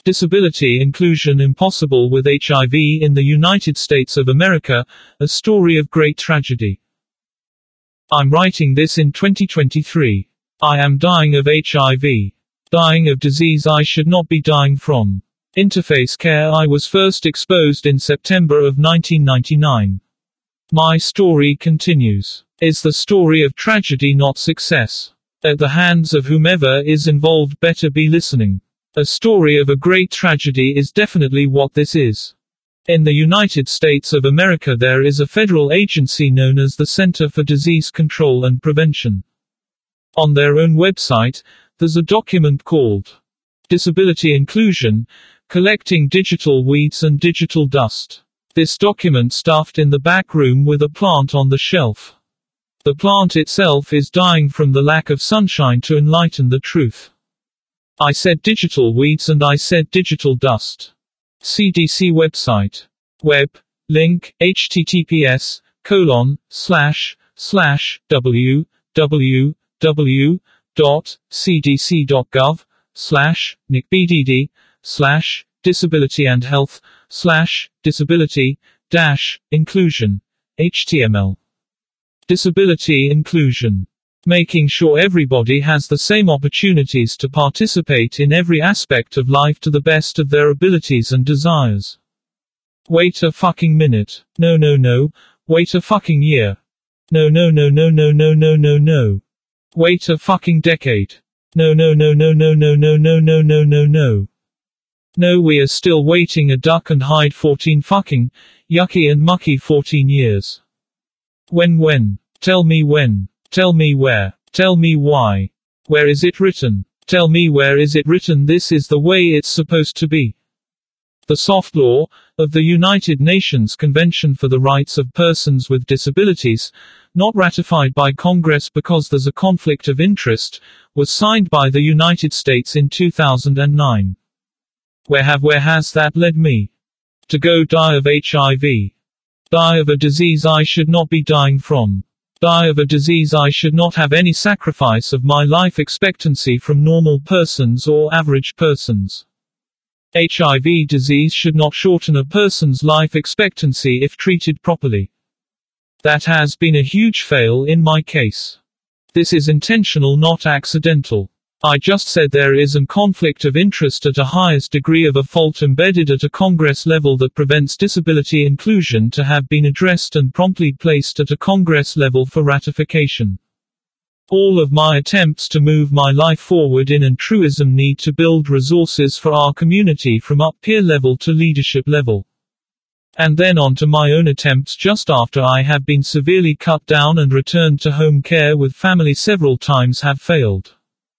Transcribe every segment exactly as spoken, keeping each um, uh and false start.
Disability Inclusion Impossible with H I V in the United States of America, a story of great tragedy. I'm writing this in twenty twenty-three. I am dying of H I V. Dying of disease I should not be dying from. Interface Care. I was first exposed in September of nineteen ninety-nine. My story continues. Is the story of tragedy, not success. At the hands of whomever is involved, better be listening. A story of a great tragedy is definitely what this is. In the United States of America there is a federal agency known as the Center for Disease Control and Prevention. On their own website, there's a document called Disability Inclusion, Collecting Digital Weeds and Digital Dust. This document stuffed in the back room with a plant on the shelf. The plant itself is dying from the lack of sunshine to enlighten the truth. I said digital weeds and I said digital dust. C D C website. Web. Link, https, colon, slash, slash, www, dot, cdc.gov, slash, nicbdd, slash, disability and health, slash, disability, dash, inclusion, H T M L. Disability inclusion. Making sure everybody has the same opportunities to participate in every aspect of life to the best of their abilities and desires. Wait a fucking minute. No no no. Wait a fucking year. No no no no no no no no no. Wait a fucking decade. No no no no no no no no no no no no. No, we are still waiting a duck and hide fourteen fucking, yucky and mucky fourteen years. When when? Tell me when. Tell me where. Tell me why. Where is it written? Tell me where is it written this is the way it's supposed to be. The soft law of the United Nations Convention for the Rights of Persons with Disabilities, not ratified by Congress because there's a conflict of interest, was signed by the United States in two thousand nine. Where have where has that led me? To go die of H I V. Die of a disease I should not be dying from. Die of a disease I should not have any sacrifice of my life expectancy from normal persons or average persons. H I V disease should not shorten a person's life expectancy if treated properly. That has been a huge fail in my case. This is intentional, not accidental. I just said there is a conflict of interest at a highest degree of a fault embedded at a Congress level that prevents disability inclusion to have been addressed and promptly placed at a Congress level for ratification. All of my attempts to move my life forward in an truism need to build resources for our community from up peer level to leadership level. And then on to my own attempts just after I have been severely cut down and returned to home care with family several times have failed.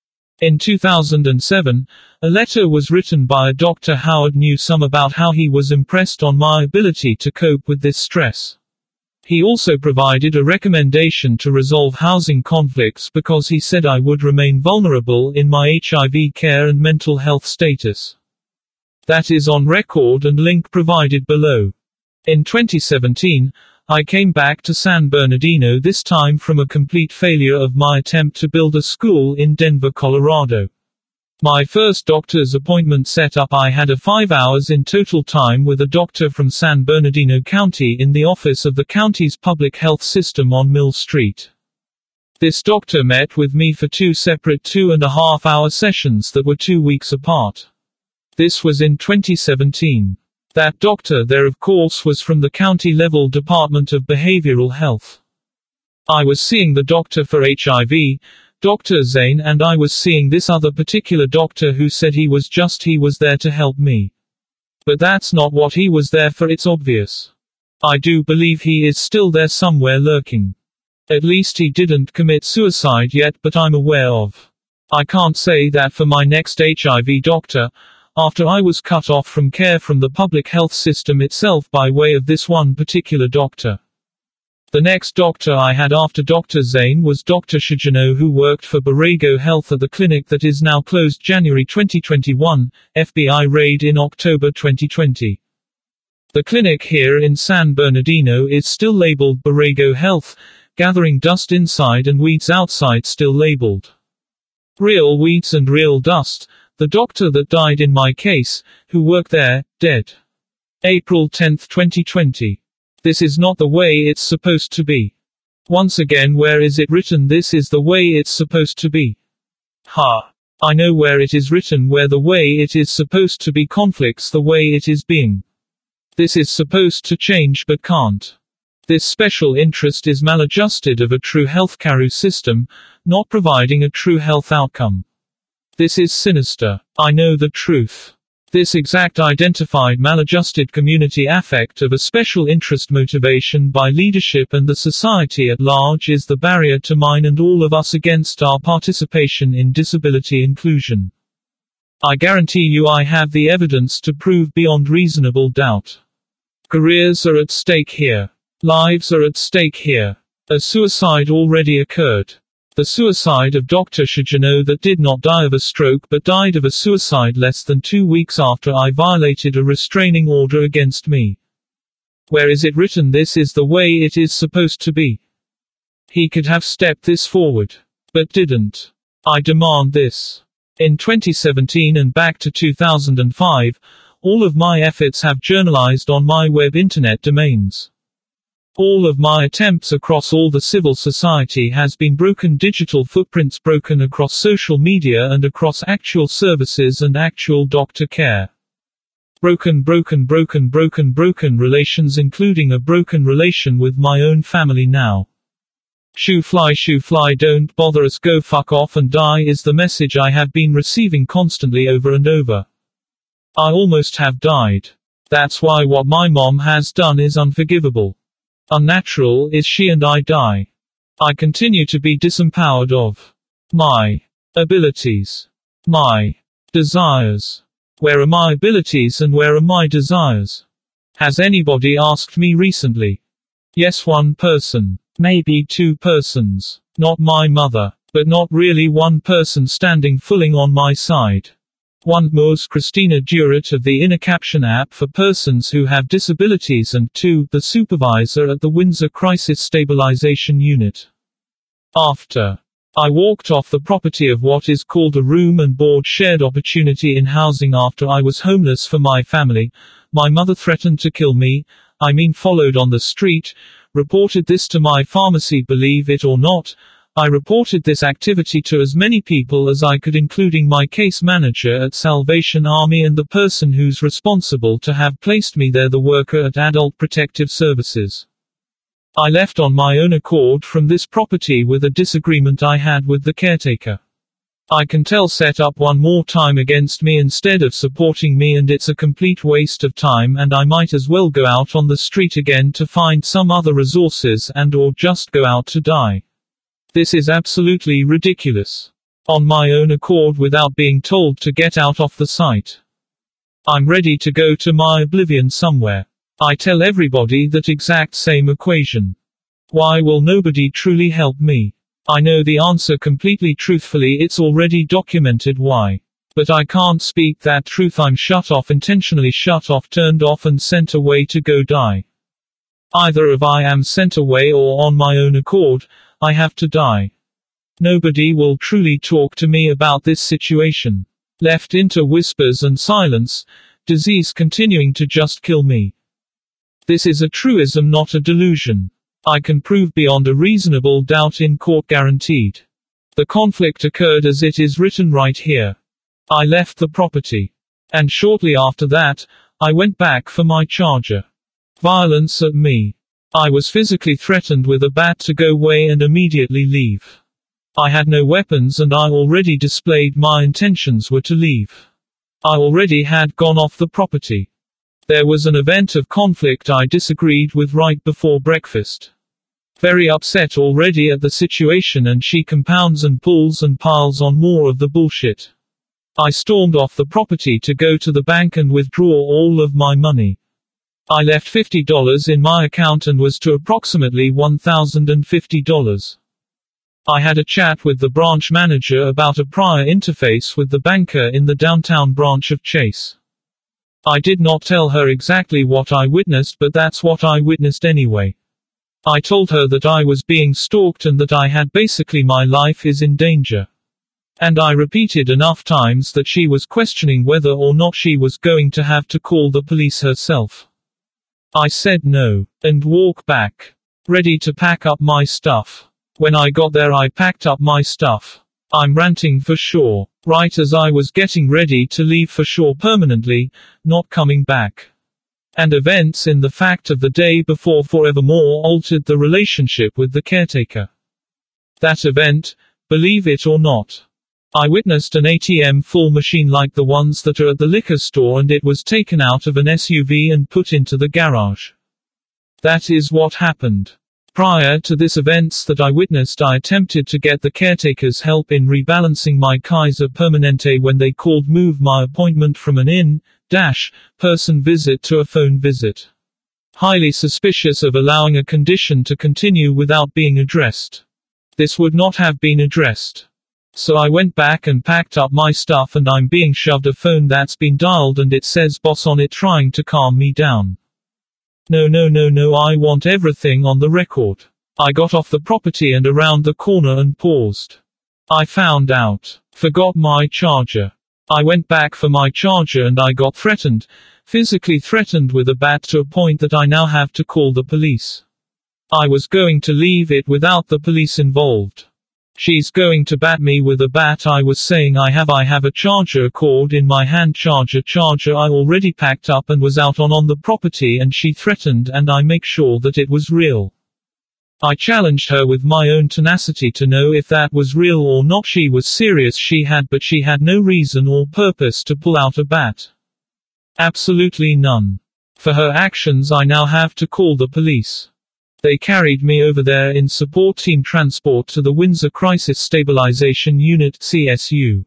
In two thousand seven, a letter was written by a Doctor Howard Newsome about how he was impressed on my ability to cope with this stress. He also provided a recommendation to resolve housing conflicts because he said I would remain vulnerable in my H I V care and mental health status. That is on record and link provided below. In twenty seventeen, I came back to San Bernardino, this time from a complete failure of my attempt to build a school in Denver, Colorado. My first doctor's appointment set up, I had a five hours in total time with a doctor from San Bernardino County in the office of the county's public health system on Mill Street. This doctor met with me for two separate two and a half hour sessions that were two weeks apart. This was in twenty seventeen. That doctor there of course was from the county-level Department of Behavioral Health. I was seeing the doctor for H I V, Doctor Zane, and I was seeing this other particular doctor who said he was just he was there to help me. But that's not what he was there for, it's obvious. I do believe he is still there somewhere lurking. At least he didn't commit suicide yet, but I'm aware of. I can't say that for my next H I V doctor, after I was cut off from care from the public health system itself by way of this one particular doctor. The next doctor I had after Doctor Zane was Doctor Shijano, who worked for Borrego Health at the clinic that is now closed January twenty twenty-one, F B I raid in October twenty twenty. The clinic here in San Bernardino is still labeled Borrego Health, gathering dust inside and weeds outside still labeled real weeds and real dust. The doctor that died in my case, who worked there, dead. April tenth twenty twenty. This is not the way it's supposed to be. Once again, where is it written this is the way it's supposed to be? Ha. I know where it is written where the way it is supposed to be conflicts the way it is being. This is supposed to change but can't. This special interest is maladjusted of a true healthcare system, not providing a true health outcome. This is sinister. I know the truth. This exact identified maladjusted community affect of a special interest motivation by leadership and the society at large is the barrier to mine and all of us against our participation in disability inclusion. I guarantee you I have the evidence to prove beyond reasonable doubt. Careers are at stake here. Lives are at stake here. A suicide already occurred. The suicide of Doctor Shajano that did not die of a stroke but died of a suicide less than two weeks after I violated a restraining order against me. Where is it written this is the way it is supposed to be? He could have stepped this forward. But didn't. I demand this. In twenty seventeen and back to two thousand five, all of my efforts have journalized on my web internet domains. All of my attempts across all the civil society has been broken digital footprints broken across social media and across actual services and actual doctor care. Broken broken broken broken broken relations including a broken relation with my own family now. Shoo fly shoo fly don't bother us go fuck off and die is the message I have been receiving constantly over and over. I almost have died. That's why what my mom has done is unforgivable. Unnatural is she and I die. I continue to be disempowered of my abilities, my desires. Where are my abilities and where are my desires? Has anybody asked me recently? Yes, one person, maybe two persons. Not my mother, but not really one person standing fully on my side. One was Christina Durat of the Inner Caption app for persons who have disabilities and two, the supervisor at the Windsor Crisis Stabilization Unit. After I walked off the property of what is called a room and board shared opportunity in housing after I was homeless for my family, my mother threatened to kill me, I mean followed on the street, reported this to my pharmacy believe it or not, I reported this activity to as many people as I could including my case manager at Salvation Army and the person who's responsible to have placed me there the worker at Adult Protective Services. I left on my own accord from this property with a disagreement I had with the caretaker. I can tell set up one more time against me instead of supporting me and it's a complete waste of time and I might as well go out on the street again to find some other resources and or just go out to die. This is absolutely ridiculous. On my own accord without being told to get out off the site. I'm ready to go to my oblivion somewhere. I tell everybody that exact same equation. Why will nobody truly help me? I know the answer completely truthfully it's already documented why. But I can't speak that truth I'm shut off intentionally shut off turned off and sent away to go die. Either of I am sent away or on my own accord, I have to die. Nobody will truly talk to me about this situation. Left into whispers and silence, disease continuing to just kill me. This is a truism not a delusion. I can prove beyond a reasonable doubt in court guaranteed. The conflict occurred as it is written right here. I left the property. And shortly after that, I went back for my charger. Violence at me. I was physically threatened with a bat to go away and immediately leave. I had no weapons and I already displayed my intentions were to leave. I already had gone off the property. There was an event of conflict I disagreed with right before breakfast. Very upset already at the situation and she compounds and pulls and piles on more of the bullshit. I stormed off the property to go to the bank and withdraw all of my money. I left fifty dollars in my account and was to approximately one thousand fifty dollars. I had a chat with the branch manager about a prior interface with the banker in the downtown branch of Chase. I did not tell her exactly what I witnessed, but that's what I witnessed anyway. I told her that I was being stalked and that I had basically my life is in danger. And I repeated enough times that she was questioning whether or not she was going to have to call the police herself. I said no, and walk back, ready to pack up my stuff. When I got there I packed up my stuff. I'm ranting for sure, right as I was getting ready to leave for sure permanently, not coming back. And events in the fact of the day before forevermore altered the relationship with the caretaker. That event, believe it or not. I witnessed an A T M full machine like the ones that are at the liquor store, and it was taken out of an S U V and put into the garage. That is what happened. Prior to this events that I witnessed, I attempted to get the caretaker's help in rebalancing my Kaiser Permanente when they called move my appointment from an in-person visit to a phone visit. Highly suspicious of allowing a condition to continue without being addressed. This would not have been addressed. So I went back and packed up my stuff, and I'm being shoved a phone that's been dialed and it says boss on it, trying to calm me down. No no no no, I want everything on the record. I got off the property and around the corner and paused. I found out. Forgot my charger. I went back for my charger and I got threatened, physically threatened with a bat to a point that I now have to call the police. I was going to leave it without the police involved. She's going to bat me with a bat. I was saying I have I have a charger cord in my hand, charger charger I already packed up and was out on on the property, and she threatened and I make sure that it was real. I challenged her with my own tenacity to know if that was real or not. She was serious, she had, but she had no reason or purpose to pull out a bat. Absolutely none. For her actions I now have to call the police. They carried me over there in support team transport to the Windsor Crisis Stabilization Unit C S U.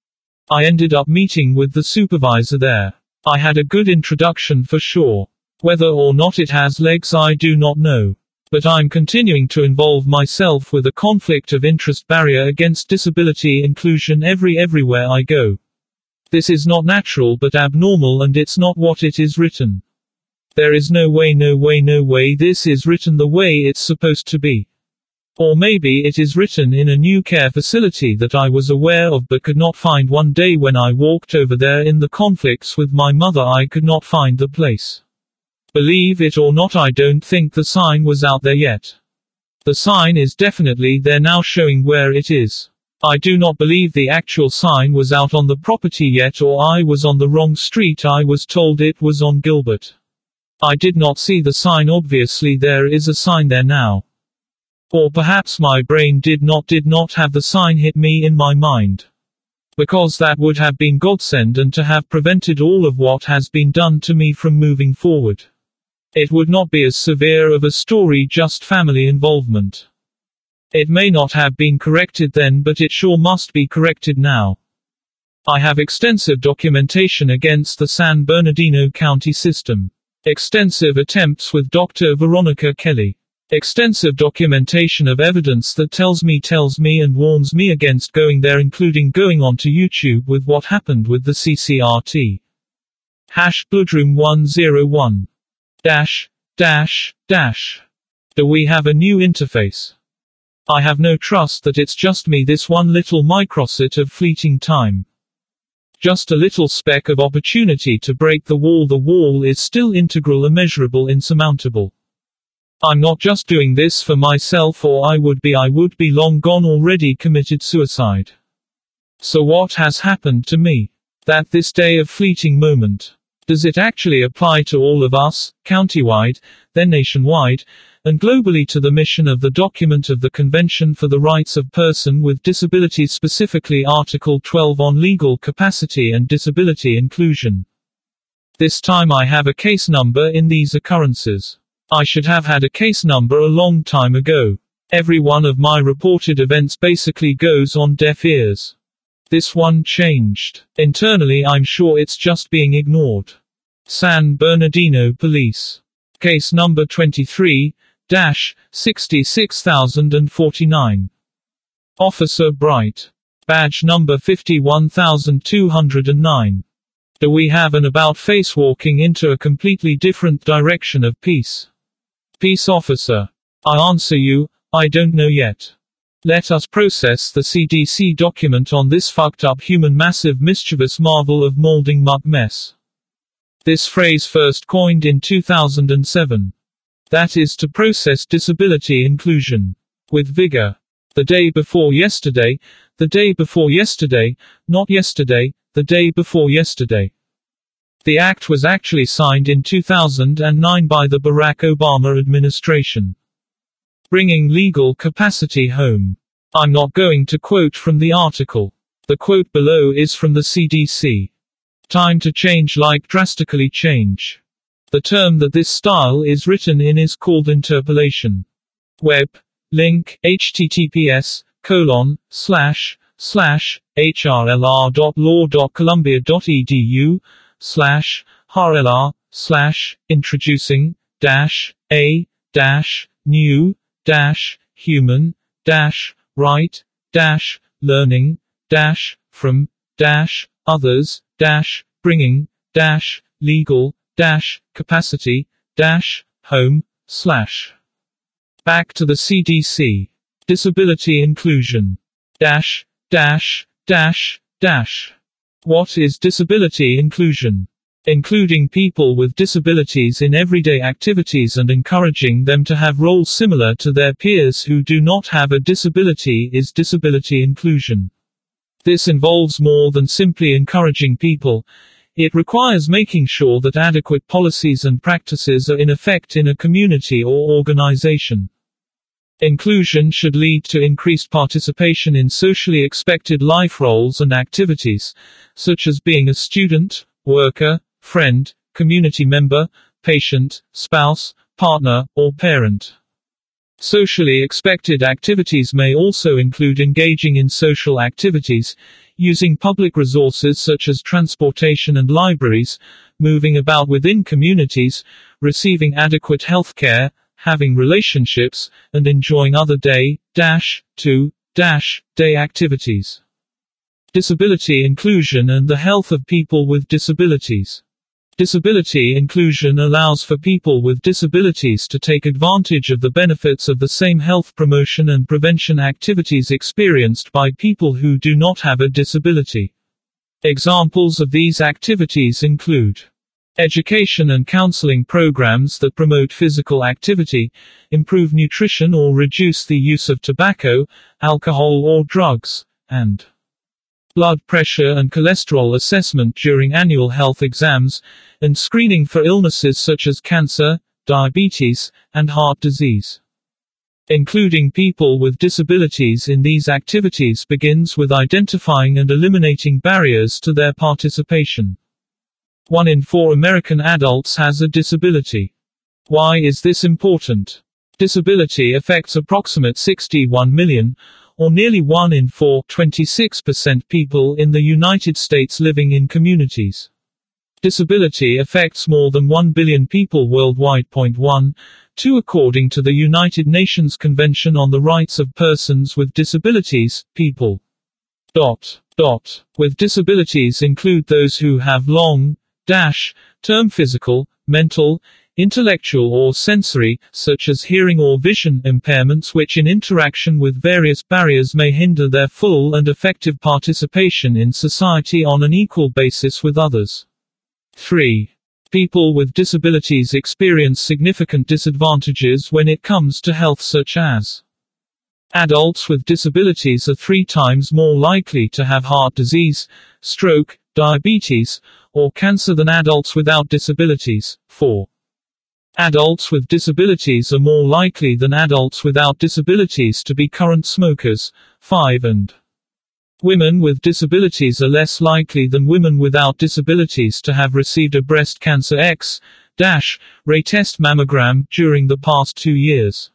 I ended up meeting with the supervisor there. I had a good introduction for sure. Whether or not it has legs I do not know. But I'm continuing to involve myself with a conflict of interest barrier against disability inclusion every everywhere I go. This is not natural but abnormal, and it's not what it is written. There is no way no way no way this is written the way it's supposed to be. Or maybe it is written in a new care facility that I was aware of but could not find. One day when I walked over there in the conflicts with my mother, I could not find the place. Believe it or not, I don't think the sign was out there yet. The sign is definitely there now, showing where it is. I do not believe the actual sign was out on the property yet, or I was on the wrong street. I was told it was on Gilbert. I did not see the sign. Obviously there is a sign there now. Or perhaps my brain did not did not have the sign hit me in my mind. Because that would have been godsend, and to have prevented all of what has been done to me from moving forward. It would not be as severe of a story, just family involvement. It may not have been corrected then, but it sure must be corrected now. I have extensive documentation against the San Bernardino County system. Extensive attempts with Doctor Veronica Kelly. Extensive documentation of evidence that tells me tells me and warns me against going there, including going onto YouTube with what happened with the C C R T. Hash Bloodroom one oh one. Dash, dash, dash. Do we have a new interface? I have no trust that it's just me, this one little microsite of fleeting time. Just a little speck of opportunity to break the wall. The wall is still integral, immeasurable, insurmountable. I'm not just doing this for myself, or I would be I would be long gone, already committed suicide. So what has happened to me? That this day of fleeting moment. Does it actually apply to all of us, countywide, then nationwide, and globally, to the mission of the document of the Convention for the Rights of Person with Disabilities, specifically Article twelve on legal capacity and disability inclusion? This time I have a case number in these occurrences. I should have had a case number a long time ago. Every one of my reported events basically goes on deaf ears. This one changed. Internally I'm sure it's just being ignored. San Bernardino Police. Case number twenty-three dash sixty-six thousand forty-nine. Officer Bright. Badge number fifty-one thousand two hundred nine. Do we have an about face walking into a completely different direction of peace? Peace officer. I answer you, I don't know yet. Let us process the C D C document on this fucked up human massive mischievous marvel of molding muck mess. This phrase first coined in two thousand seven. That is to process disability inclusion. With vigor. The day before yesterday, the day before yesterday, not yesterday, the day before yesterday. The act was actually signed in two thousand nine by the Barack Obama administration. Bringing legal capacity home. I'm not going to quote from the article. The quote below is from the C D C. Time to change like drastically change. The term that this style is written in is called interpolation. Web. Link, https, colon, slash, slash, hrlr.law.columbia.edu, slash, hrlr, slash, introducing, dash, a, dash, new, dash, human, dash, right, dash, learning, dash, from, dash, others, dash, bringing, dash, legal, dash, capacity, dash, home, slash. Back to the C D C. Disability inclusion. Dash, dash, dash, dash. What is disability inclusion? Including people with disabilities in everyday activities and encouraging them to have roles similar to their peers who do not have a disability is disability inclusion. This involves more than simply encouraging people. It requires making sure that adequate policies and practices are in effect in a community or organization. Inclusion should lead to increased participation in socially expected life roles and activities, such as being a student, worker, friend, community member, patient, spouse, partner, or parent. Socially expected activities may also include engaging in social activities, using public resources such as transportation and libraries, moving about within communities, receiving adequate health care, having relationships, and enjoying other day, dash, to, dash, day activities. Disability inclusion and the health of people with disabilities. Disability inclusion allows for people with disabilities to take advantage of the benefits of the same health promotion and prevention activities experienced by people who do not have a disability. Examples of these activities include education and counseling programs that promote physical activity, improve nutrition or reduce the use of tobacco, alcohol or drugs, and blood pressure and cholesterol assessment during annual health exams, and screening for illnesses such as cancer, diabetes, and heart disease. Including people with disabilities in these activities begins with identifying and eliminating barriers to their participation. One in four American adults has a disability. Why is this important? Disability affects approximately sixty-one million, or nearly one in four, twenty-six percent people in the United States living in communities. Disability affects more than one billion people worldwide. one, two According to the United Nations Convention on the Rights of Persons with Disabilities, people. Dot, dot, with disabilities include those who have long, dash, term physical, mental, intellectual or sensory, such as hearing or vision impairments which in interaction with various barriers may hinder their full and effective participation in society on an equal basis with others. three. People with disabilities experience significant disadvantages when it comes to health, such as adults with disabilities are three times more likely to have heart disease, stroke, diabetes, or cancer than adults without disabilities. four. Adults with disabilities are more likely than adults without disabilities to be current smokers. five and women with disabilities are less likely than women without disabilities to have received a breast cancer X-ray test mammogram during the past two years.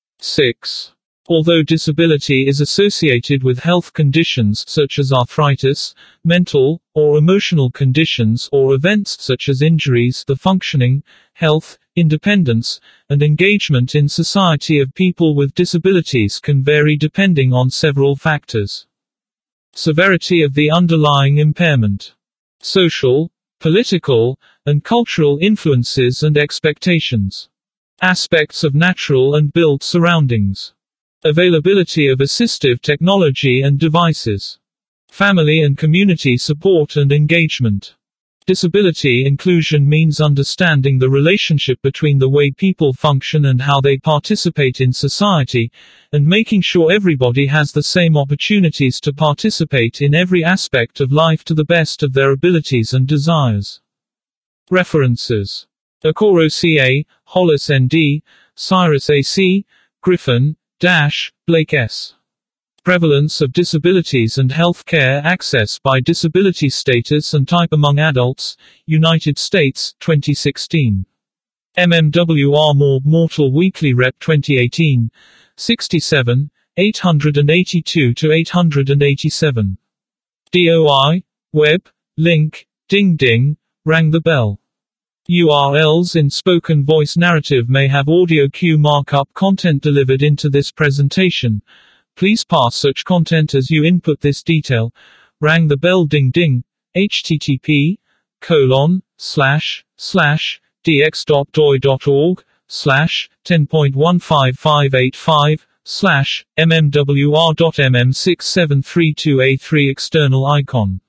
six. Although disability is associated with health conditions such as arthritis, mental or emotional conditions or events such as injuries, the functioning, health, independence, and engagement in society of people with disabilities can vary depending on several factors. Severity of the underlying impairment. Social, political, and cultural influences and expectations. Aspects of natural and built surroundings. Availability of assistive technology and devices. Family and community support and engagement. Disability inclusion means understanding the relationship between the way people function and how they participate in society, and making sure everybody has the same opportunities to participate in every aspect of life to the best of their abilities and desires. References. Okoro C A, Hollis N D, Cyrus A C, Griffin, Dash, Blake S. Prevalence of disabilities and health care access by disability status and type among adults, United States, twenty sixteen. M M W R More Mortal Weekly Rep twenty eighteen, sixty-seven, eight eighty-two to eight eighty-seven. D O I, Web, Link, Ding Ding, Rang the Bell. U R Ls in spoken voice narrative may have audio cue markup content delivered into this presentation. Please pass such content as you input this detail. Rang the bell ding ding. http colon slash slash dx.doi.org slash ten point one five five eight five slash mmwr.mm six seven three two A three external icon.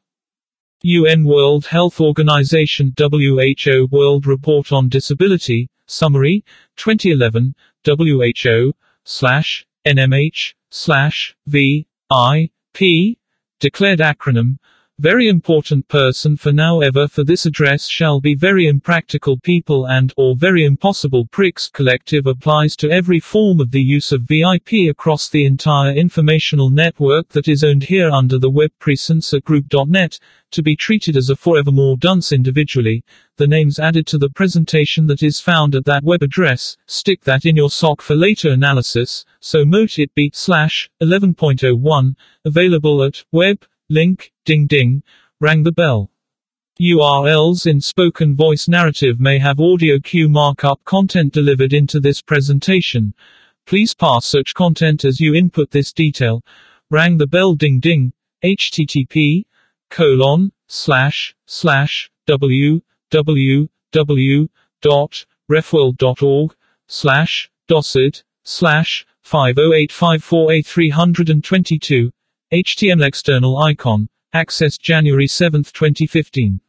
U N World Health Organization W H O World Report on Disability, Summary, twenty eleven, W H O, slash, N M H, slash, V, I, P, declared acronym, very important person for now ever for this address shall be very impractical people and, or very impossible pricks collective applies to every form of the use of V I P across the entire informational network that is owned here under the web presence at group dot net, to be treated as a forevermore dunce individually, the names added to the presentation that is found at that web address, stick that in your sock for later analysis, so mote it be, slash, eleven point oh one, available at, web, link, ding ding, rang the bell. U R Ls in spoken voice narrative may have audio cue markup content delivered into this presentation. Please pass such content as you input this detail. Rang the bell ding ding, http colon slash slash w w w dot refworld dot org slash docid slash five oh eight five four A three twenty-two. H T M L external icon, accessed January seventh twenty fifteen.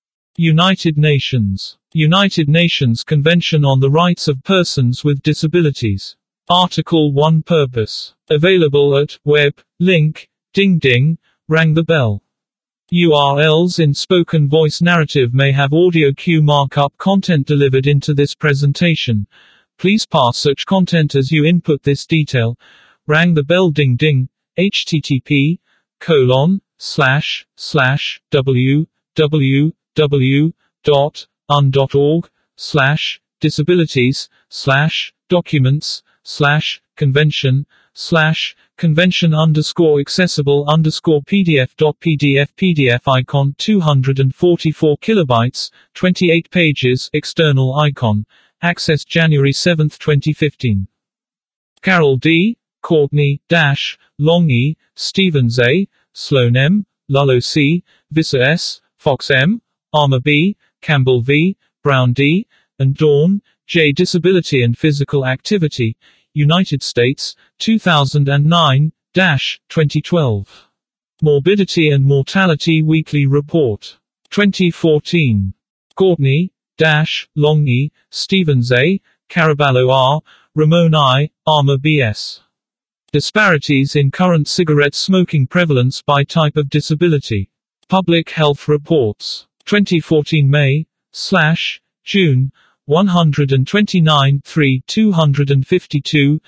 United Nations. United Nations Convention on the Rights of Persons with Disabilities. Article one Purpose. Available at, web, link, ding ding, rang the bell. U R Ls in spoken voice narrative may have audio cue markup content delivered into this presentation. Please pass such content as you input this detail. Rang the bell ding ding. http colon slash slash w w w dot un dot org slash disabilities slash documents slash convention slash convention underscore accessible underscore pdf dot pdf pdf icon two hundred forty-four kilobytes twenty-eight pages external icon accessed January seventh twenty fifteen. Carol D, Courtney, Dash, Long E, Stevens A, Sloan M, Lullo C, Visser S, Fox M, Armour B, Campbell V, Brown D, and Dawn, J. Disability and Physical Activity, United States, two thousand nine, twenty twelve. Morbidity and Mortality Weekly Report. twenty fourteen. Courtney, Dash, Long E, Stevens A, Caraballo R, Ramon I, Armour B S. Disparities in current cigarette smoking prevalence by type of disability. Public Health Reports. twenty fourteen May, slash, June, one twenty-nine three two fifty-two,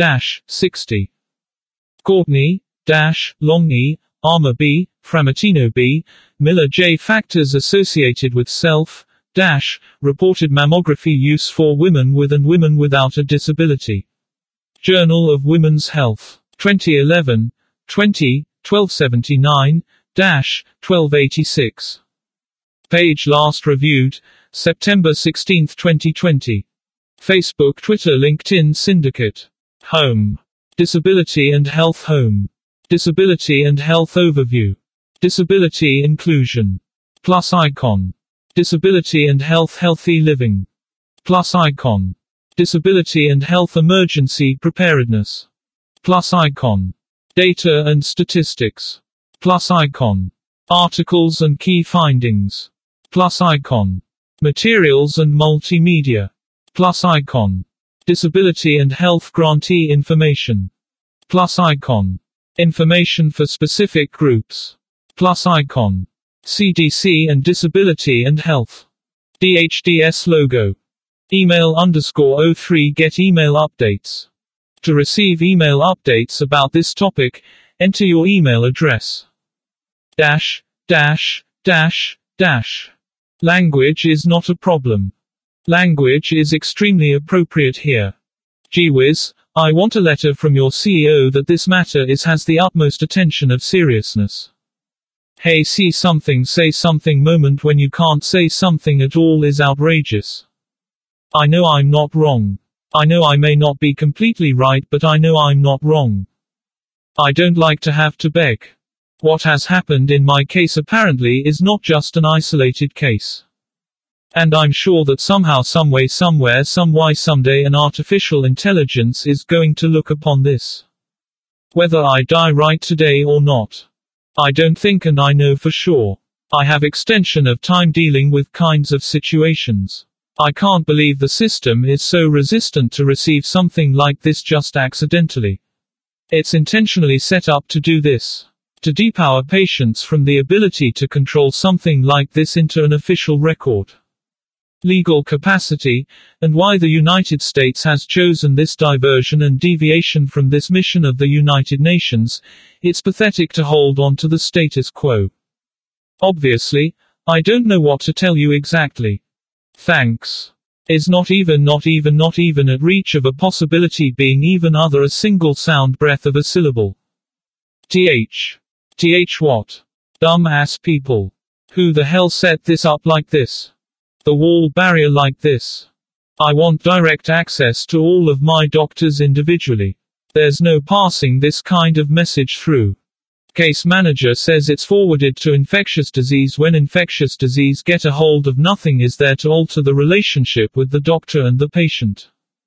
sixty. Courtney, Dash, Long E, Armour B, Framatino B, Miller J. Factors associated with self, Dash, reported mammography use for women with and women without a disability. Journal of Women's Health. twenty eleven, twenty, twelve seventy-nine, twelve eighty-six. Page last reviewed, September sixteenth twenty twenty. Facebook, Twitter, LinkedIn Syndicate. Home. Disability and Health Home. Disability and Health Overview. Disability Inclusion. Plus icon. Disability and Health Healthy Living. Plus icon. Disability and Health Emergency Preparedness. Plus icon. Data and statistics. Plus icon. Articles and key findings. Plus icon. Materials and multimedia. Plus icon. Disability and health grantee information. Plus icon. Information for specific groups. Plus icon. C D C and disability and health. D H D S logo. Email underscore oh three get email updates. To receive email updates about this topic, enter your email address. Dash, dash, dash, dash. Language is not a problem. Language is extremely appropriate here. Gee whiz, I want a letter from your C E O that this matter is has the utmost attention of seriousness. Hey, see something, say something moment when you can't say something at all is outrageous. I know I'm not wrong. I know I may not be completely right, but I know I'm not wrong. I don't like to have to beg. What has happened in my case apparently is not just an isolated case. And I'm sure that somehow, someway, somewhere, some why, someday an artificial intelligence is going to look upon this. Whether I die right today or not. I don't think, and I know for sure. I have extension of time dealing with kinds of situations. I can't believe the system is so resistant to receive something like this just accidentally. It's intentionally set up to do this. To depower patients from the ability to control something like this into an official record. Legal capacity, and why the United States has chosen this diversion and deviation from this mission of the United Nations, it's pathetic to hold on to the status quo. Obviously, I don't know what to tell you exactly. Thanks. Is not even not even not even at reach of a possibility being even other a single sound breath of a syllable. Th. Th what? Dumb ass people. Who the hell set this up like this? The wall barrier like this? I want direct access to all of my doctors individually. There's no passing this kind of message through. Case manager says it's forwarded to infectious disease when infectious disease get a hold of nothing is there to alter the relationship with the doctor and the patient.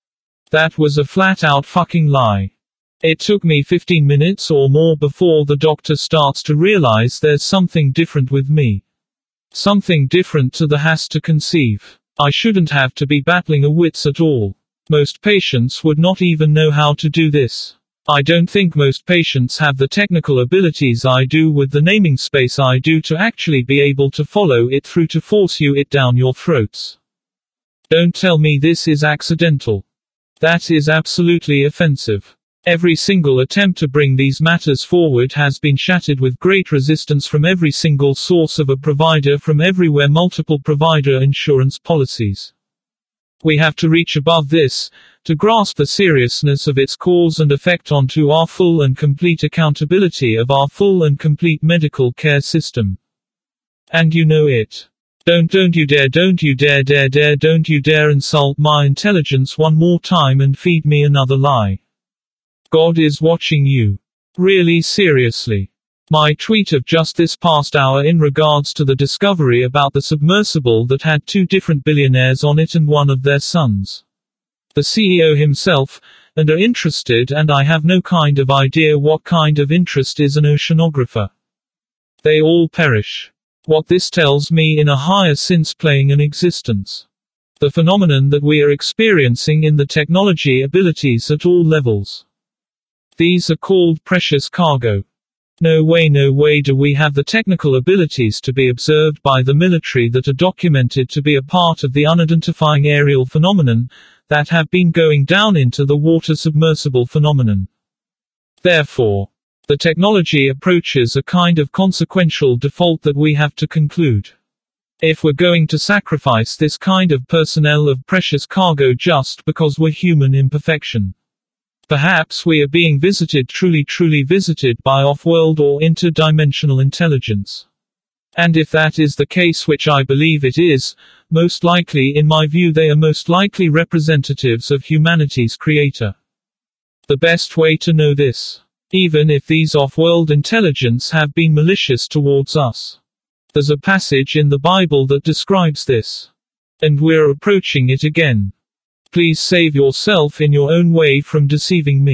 That was a flat out fucking lie. It took me fifteen minutes or more before the doctor starts to realize there's something different with me. Something different to the has to conceive. I shouldn't have to be battling a wits at all. Most patients would not even know how to do this. I don't think most patients have the technical abilities I do with the naming space I do to actually be able to follow it through to force you it down your throats. Don't tell me this is accidental. That is absolutely offensive. Every single attempt to bring these matters forward has been shattered with great resistance from every single source of a provider from everywhere, multiple provider insurance policies. We have to reach above this, to grasp the seriousness of its cause and effect onto our full and complete accountability of our full and complete medical care system. And you know it. Don't don't you dare don't you dare dare dare don't you dare insult my intelligence one more time and feed me another lie. God is watching you. Really, seriously. My tweet of just this past hour in regards to the discovery about the submersible that had two different billionaires on it and one of their sons. The C E O himself, and are interested, and I have no kind of idea what kind of interest is an oceanographer. They all perish. What this tells me in a higher sense playing an existence. The phenomenon that we are experiencing in the technology abilities at all levels. These are called precious cargo. No way no way do we have the technical abilities to be observed by the military that are documented to be a part of the unidentifying aerial phenomenon, that have been going down into the water submersible phenomenon. Therefore, the technology approaches a kind of consequential default that we have to conclude. If we're going to sacrifice this kind of personnel of precious cargo just because we're human imperfection. Perhaps we are being visited, truly truly visited by off-world or interdimensional intelligence. And if that is the case, which I believe it is, most likely in my view they are most likely representatives of humanity's creator. The best way to know this, even if these off-world intelligence have been malicious towards us. There's a passage in the Bible that describes this. And we're approaching it again. Please save yourself in your own way from deceiving me.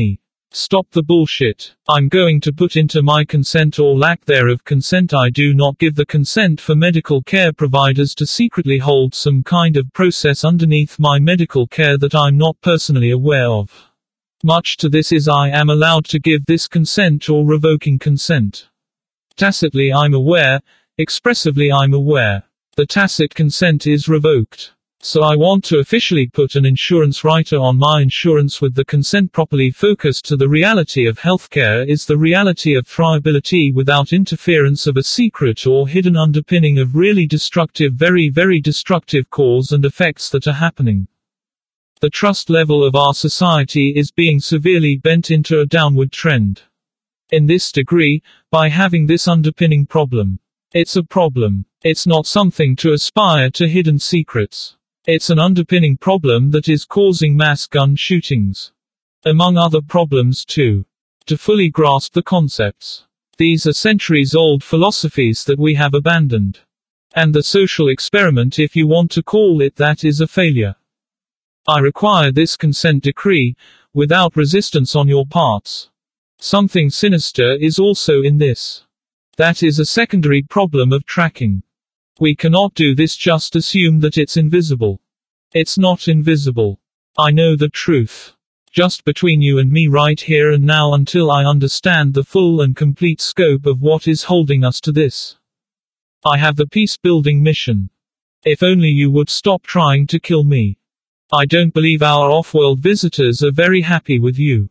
Stop the bullshit. I'm going to put into my consent or lack thereof consent I do not give the consent for medical care providers to secretly hold some kind of process underneath my medical care that I'm not personally aware of. Much to this is I am allowed to give this consent or revoking consent. Tacitly I'm aware, expressively I'm aware. The tacit consent is revoked. So I want to officially put an insurance writer on my insurance with the consent properly focused to the reality of healthcare is the reality of thriability without interference of a secret or hidden underpinning of really destructive very very destructive cause and effects that are happening. The trust level of our society is being severely bent into a downward trend. In this degree, by having this underpinning problem. It's a problem. It's not something to aspire to hidden secrets. It's an underpinning problem that is causing mass gun shootings. Among other problems too. To fully grasp the concepts. These are centuries-old philosophies that we have abandoned. And the social experiment, if you want to call it that, is a failure. I require this consent decree, without resistance on your parts. Something sinister is also in this. That is a secondary problem of tracking. We cannot do this just assume that it's invisible. It's not invisible. I know the truth. Just between you and me right here and now until I understand the full and complete scope of what is holding us to this. I have the peace-building mission. If only you would stop trying to kill me. I don't believe our off-world visitors are very happy with you.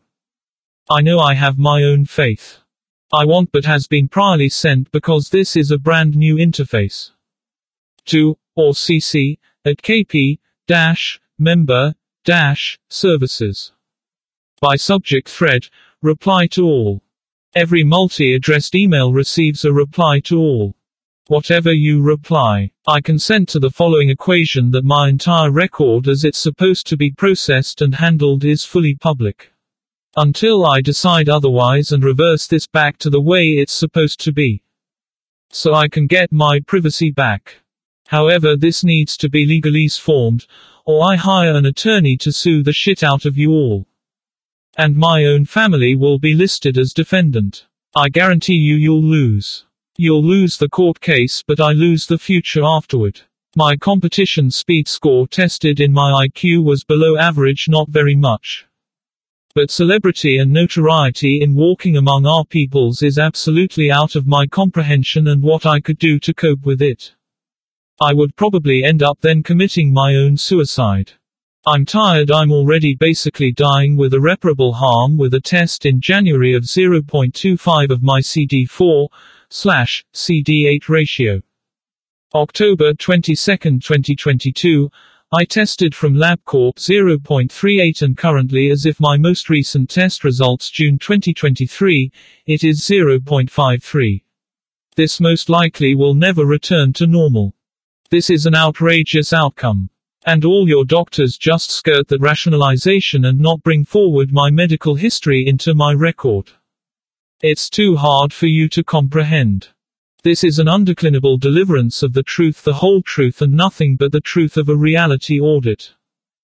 I know I have my own faith. I want but has been priorly sent because this is a brand new interface. To, or cc, at kp, dash, member, dash, services. By subject thread, reply to all. Every multi-addressed email receives a reply to all. Whatever you reply, I consent to the following equation that my entire record as it's supposed to be processed and handled is fully public. Until I decide otherwise and reverse this back to the way it's supposed to be. So I can get my privacy back. However, this needs to be legalese formed, or I hire an attorney to sue the shit out of you all. And my own family will be listed as defendant. I guarantee you you'll lose. You'll lose the court case, but I lose the future afterward. My competition speed score tested in my I Q was below average, not very much. But celebrity and notoriety in walking among our peoples is absolutely out of my comprehension and what I could do to cope with it. I would probably end up then committing my own suicide. I'm tired. I'm already basically dying with irreparable harm with a test in January of zero point two five of my C D four slash C D eight ratio. October twenty-second twenty twenty-two, I tested from LabCorp zero point three eight and currently, as if my most recent test results June twenty twenty-three, it is zero point five three. This most likely will never return to normal. This is an outrageous outcome. And all your doctors just skirt that rationalization and not bring forward my medical history into my record. It's too hard for you to comprehend. This is an undeclinable deliverance of the truth, the whole truth and nothing but the truth of a reality audit.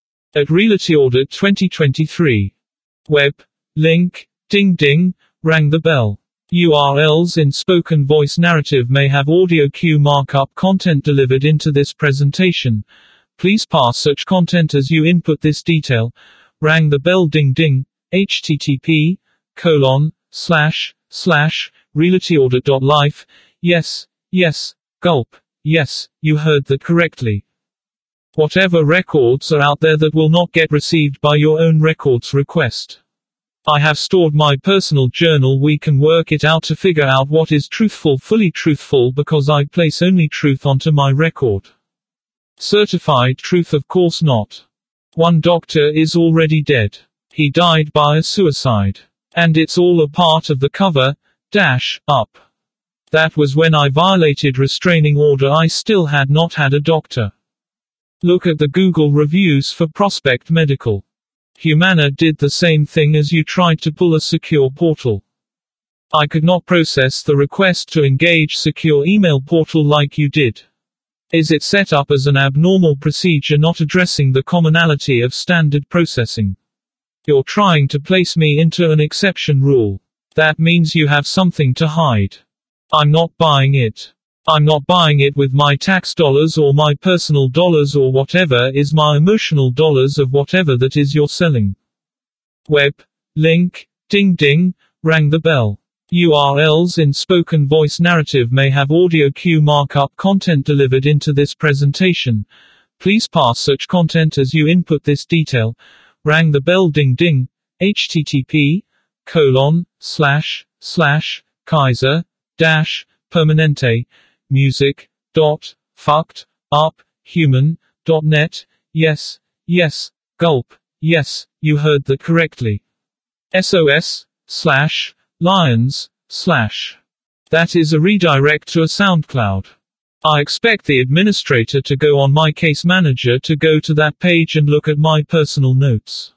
At Reality Audit twenty twenty-three. Web. Link. Ding ding. Rang the bell. U R Ls in spoken voice narrative may have audio cue markup content delivered into this presentation. Please pass such content as you input this detail. Rang the bell ding ding. http colon slash slash realityaudit.life. Yes, yes, gulp. Yes, you heard that correctly. Whatever records are out there that will not get received by your own records request. I have stored my personal journal. We can work it out to figure out what is truthful, fully truthful, because I place only truth onto my record. Certified truth, of course not. One doctor is already dead. He died by a suicide. And it's all a part of the cover, dash, up. That was when I violated restraining order. I still had not had a doctor. Look at the Google reviews for Prospect Medical. Humana did the same thing as you tried to pull a secure portal. I could not process the request to engage secure email portal like you did. Is it set up as an abnormal procedure not addressing the commonality of standard processing? You're trying to place me into an exception rule. That means you have something to hide. I'm not buying it. I'm not buying it with my tax dollars or my personal dollars or whatever is my emotional dollars of whatever that is you're selling. Web. Link. Ding ding. Rang the bell. U R Ls in spoken voice narrative may have audio cue markup content delivered into this presentation. Please pass such content as you input this detail. Rang the bell ding ding. H T T P colon slash slash Kaiser dash Permanente music dot fucked up human dot net. Yes, yes, gulp, yes, you heard that correctly. S O S slash lions slash. That is a redirect to a SoundCloud. I expect the administrator to go on my case manager to go to that page and look at my personal notes.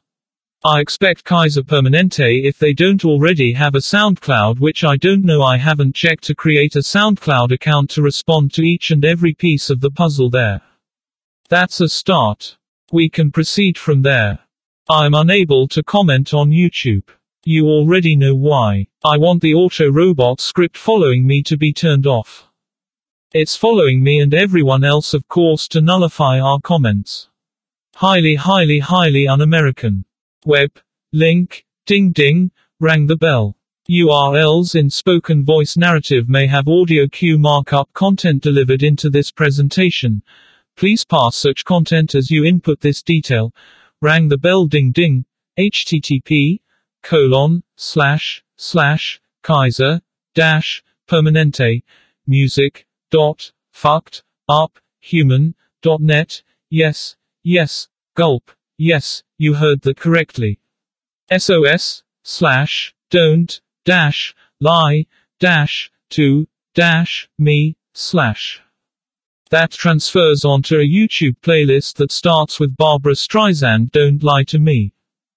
I expect Kaiser Permanente, if they don't already have a SoundCloud, which I don't know, I haven't checked, to create a SoundCloud account to respond to each and every piece of the puzzle there. That's a start. We can proceed from there. I am unable to comment on YouTube. You already know why. I want the auto robot script following me to be turned off. It's following me and everyone else, of course, to nullify our comments. Highly, highly, highly un-American. Web. Link. Ding ding. Rang the bell. U R Ls in spoken voice narrative may have audio cue markup content delivered into this presentation. Please pass such content as you input this detail. Rang the bell ding ding. H T T P colon slash slash Kaiser dash Permanente music dot fucked up human dot net. Yes, yes, gulp, yes, you heard that correctly. S O S slash don't dash lie dash to dash me slash. That transfers onto a YouTube playlist that starts with Barbra Streisand, Don't Lie to Me.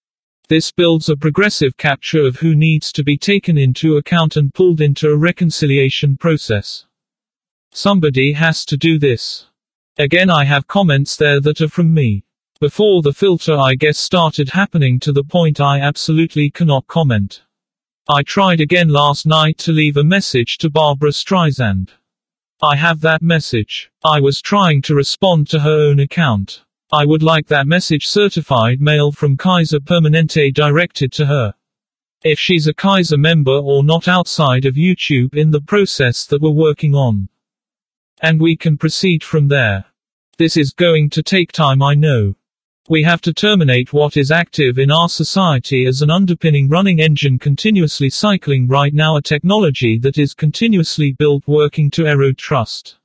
This builds a progressive capture of who needs to be taken into account and pulled into a reconciliation process. Somebody has to do this. Again, I have comments there that are from me. Before the filter, I guess, started happening to the point I absolutely cannot comment. I tried again last night to leave a message to Barbra Streisand. I have that message. I was trying to respond to her own account. I would like that message certified mail from Kaiser Permanente directed to her. If she's a Kaiser member or not outside of YouTube in the process that we're working on. And we can proceed from there. This is going to take time, I know. We have to terminate what is active in our society as an underpinning running engine continuously cycling right now, a technology that is continuously built working to erode trust.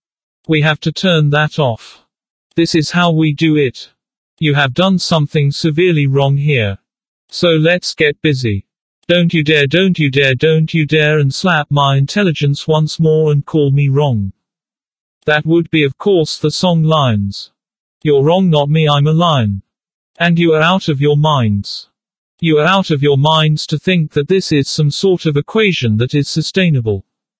We have to turn that off. This is how we do it. You have done something severely wrong here. So let's get busy. Don't you dare, don't you dare, don't you dare and slap my intelligence once more and call me wrong. That would be, of course, the song Lions. You're wrong, not me, I'm a lion. And you are out of your minds. You are out of your minds to think that this is some sort of equation that is sustainable.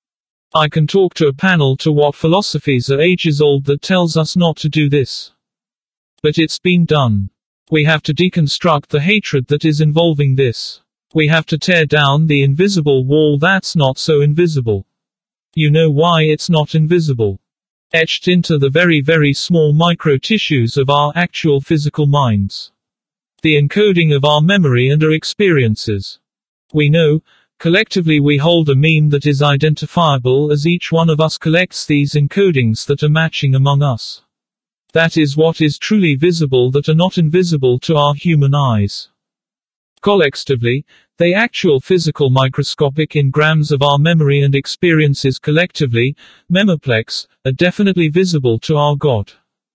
I can talk to a panel to what philosophies are ages old that tells us not to do this. But it's been done. We have to deconstruct the hatred that is involving this. We have to tear down the invisible wall that's not so invisible. You know why it's not invisible? Etched into the very very small micro tissues of our actual physical minds. The encoding of our memory and our experiences. We know, collectively we hold a meme that is identifiable as each one of us collects these encodings that are matching among us. That is what is truly visible that are not invisible to our human eyes. Collectively, the actual physical microscopic in grams of our memory and experiences collectively, memoplex, are definitely visible to our God.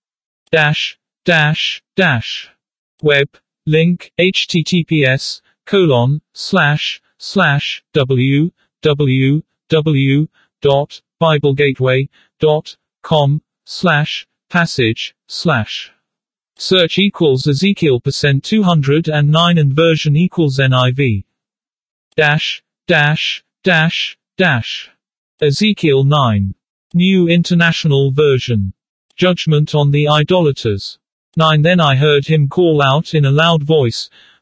Dash, dash, dash. Web, link, https, colon, slash, slash, w, w, w, dot, biblegateway, dot, com, slash, passage, slash. Search equals Ezekiel percent two hundred nine and version equals N I V. Dash, dash, dash, dash. Ezekiel nine. New International Version. Judgment on the Idolaters. nine Then I heard him call out in a loud voice,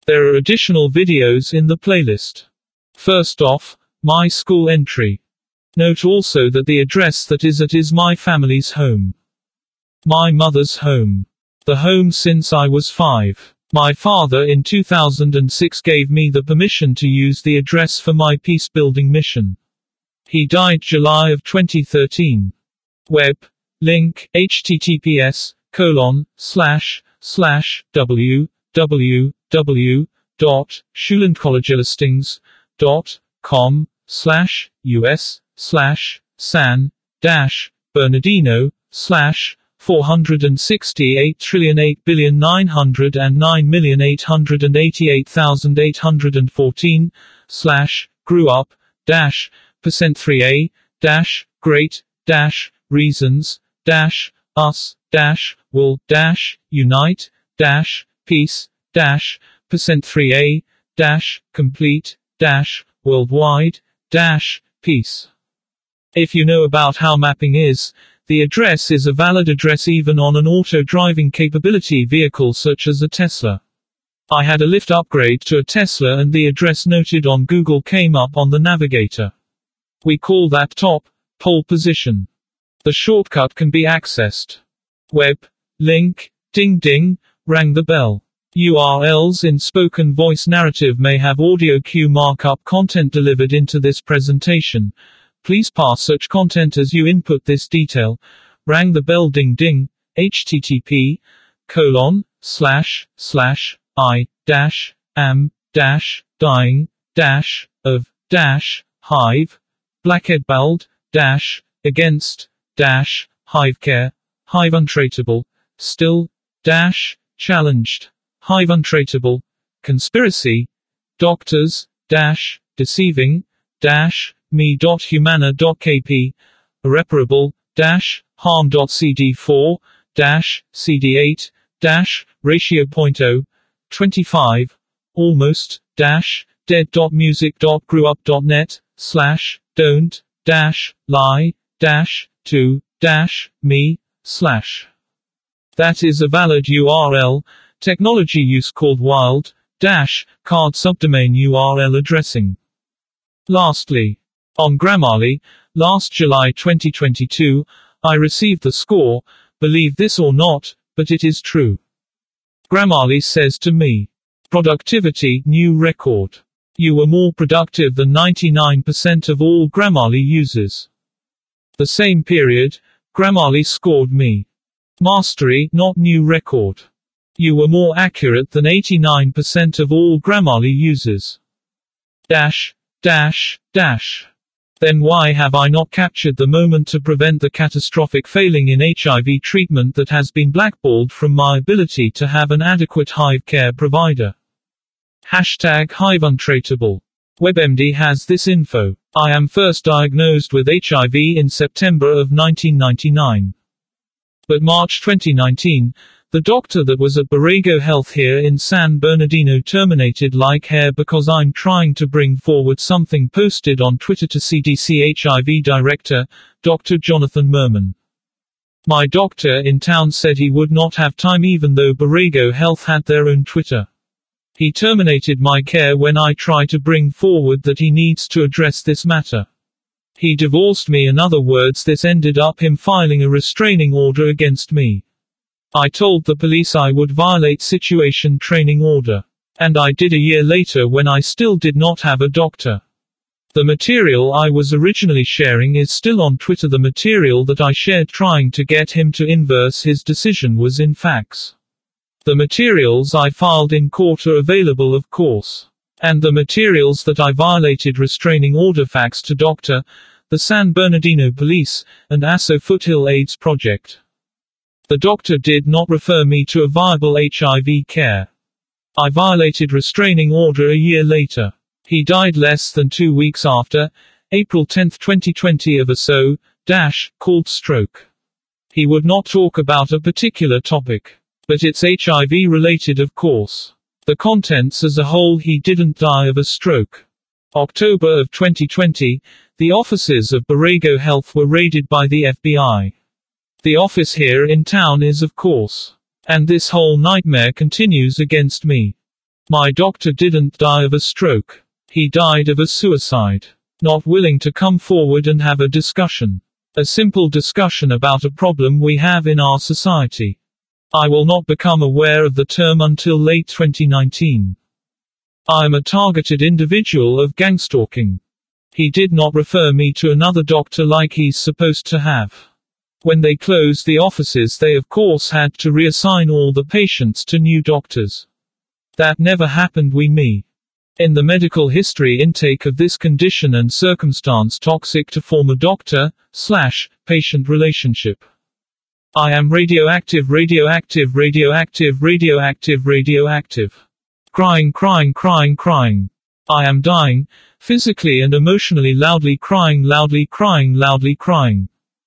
There are additional videos in the playlist. First off, my school entry. Note also that the address that is at is my family's home. My mother's home. The home since I was five. My father in two thousand six gave me the permission to use the address for my peace-building mission. He died July of twenty thirteen. Web. Link, https, colon, slash, slash, www, dot, schulandcollegelistings, dot, com, slash, us, slash, san, dash, Bernardino, slash, four hundred sixty-eight trillion eight billion nine hundred nine million eight hundred eighty-eight thousand eight hundred fourteen, slash, grew up, dash, percent three a, dash, great, dash, reasons, dash, us, dash, will, dash, unite, dash, peace, dash, percent three a, dash, complete, dash, worldwide, dash, peace. If you know about how mapping is, the address is a valid address even on an auto-driving capability vehicle such as a Tesla. I had a Lyft upgrade to a Tesla and the address noted on Google came up on the navigator. We call that top, pole position. The shortcut can be accessed. Web. Link. Ding ding. Rang the bell. U R Ls in spoken voice narrative may have audio cue markup content delivered into this presentation. Please pass such content as you input this detail. Rang the bell ding ding. Http, colon, slash, slash, I, dash, am, dash, dying, dash, of, dash, hive, blackheadbald, dash, against, dash, hivecare, hive untraceable, still, dash, challenged, hive untraceable, conspiracy, doctors, dash, deceiving, dash, me.humana.kp, irreparable, dash, harm.c d four, dash, c d eight, dash, ratio point zero, twenty-five, almost, dash, dead.music.grewup.net, slash, don't, dash, lie, dash, to, dash, me, slash. That is a valid U R L, technology use called wild, dash, card subdomain U R L addressing. Lastly, on Grammarly, last July twenty twenty-two, I received the score, believe this or not, but it is true. Grammarly says to me, productivity, new record. You were more productive than ninety-nine percent of all Grammarly users. The same period, Grammarly scored me. Mastery, not new record. You were more accurate than eighty-nine percent of all Grammarly users. Dash, dash, dash. Then why have I not captured the moment to prevent the catastrophic failing in H I V treatment that has been blackballed from my ability to have an adequate hive care provider? Hashtag hive untraceable. WebMD has this info. I am first diagnosed with H I V in September of nineteen ninety-nine. But March twenty nineteen, the doctor that was at Borrego Health here in San Bernardino terminated like hair because I'm trying to bring forward something posted on Twitter to C D C H I V director, Doctor Jonathan Merman. My doctor in town said he would not have time even though Borrego Health had their own Twitter. He terminated my care when I try to bring forward that he needs to address this matter. He divorced me, in other words this ended up him filing a restraining order against me. I told the police I would violate situation training order. And I did a year later when I still did not have a doctor. The material I was originally sharing is still on Twitter. The material that I shared trying to get him to inverse his decision was in fax. The materials I filed in court are available of course. And the materials that I violated restraining order faxed to Doctor the San Bernardino Police, and A S O Foothill AIDS Project. The doctor did not refer me to a viable H I V care. I violated restraining order a year later. He died less than two weeks after, April tenth twenty twenty of a so-called stroke. He would not talk about a particular topic. But it's H I V related of course. The contents as a whole. He didn't die of a stroke. October of twenty twenty, the offices of Borrego Health were raided by the F B I. The office here in town is of course. And this whole nightmare continues against me. My doctor didn't die of a stroke. He died of a suicide. Not willing to come forward and have a discussion. A simple discussion about a problem we have in our society. I will not become aware of the term until late twenty nineteen. I am a targeted individual of gangstalking. He did not refer me to another doctor like he's supposed to have. When they closed the offices, they of course had to reassign all the patients to new doctors. That never happened with me. In the medical history intake of this condition and circumstance toxic to former doctor slash patient relationship. I am radioactive, radioactive, radioactive, radioactive, radioactive. Crying, crying, crying, crying. I am dying, physically and emotionally, loudly crying, loudly crying, loudly crying.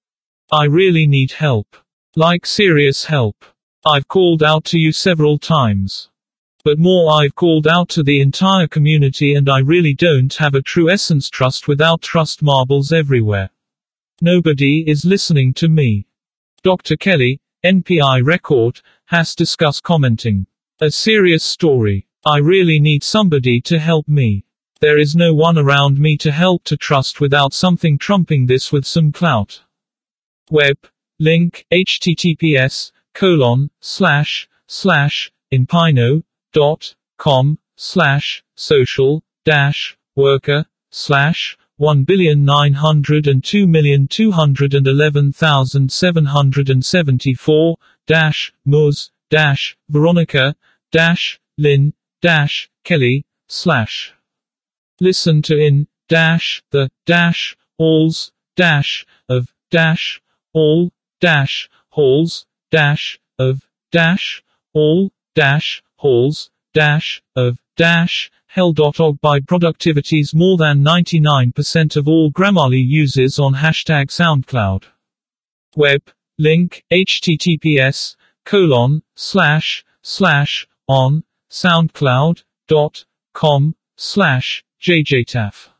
I really need help. Like serious help. I've called out to you several times. But more, I've called out to the entire community, and I really don't have a true essence trust without trust marbles everywhere. Nobody is listening to me. Doctor Kelly, N P I record, has discussed commenting. A serious story. I really need somebody to help me. There is no one around me to help to trust without something trumping this with some clout. Web. Link, https, colon, slash, slash, inpino, dot, com, slash, social, dash, worker, slash, one billion nine hundred two million two hundred eleven thousand seven hundred seventy-four, dash, Muz, dash, Veronica, dash, Lynn, dash, Kelly, slash. Listen to in, dash, the, dash, alls, dash, of, dash, all, dash, halls, dash, of, dash, all, dash, halls, dash, of, dash, hell.org. By productivity's more than ninety-nine percent of all Grammarly users on hashtag SoundCloud. Web. Link, https, colon, slash, slash, on, soundcloud, dot, com, slash, jjtaf.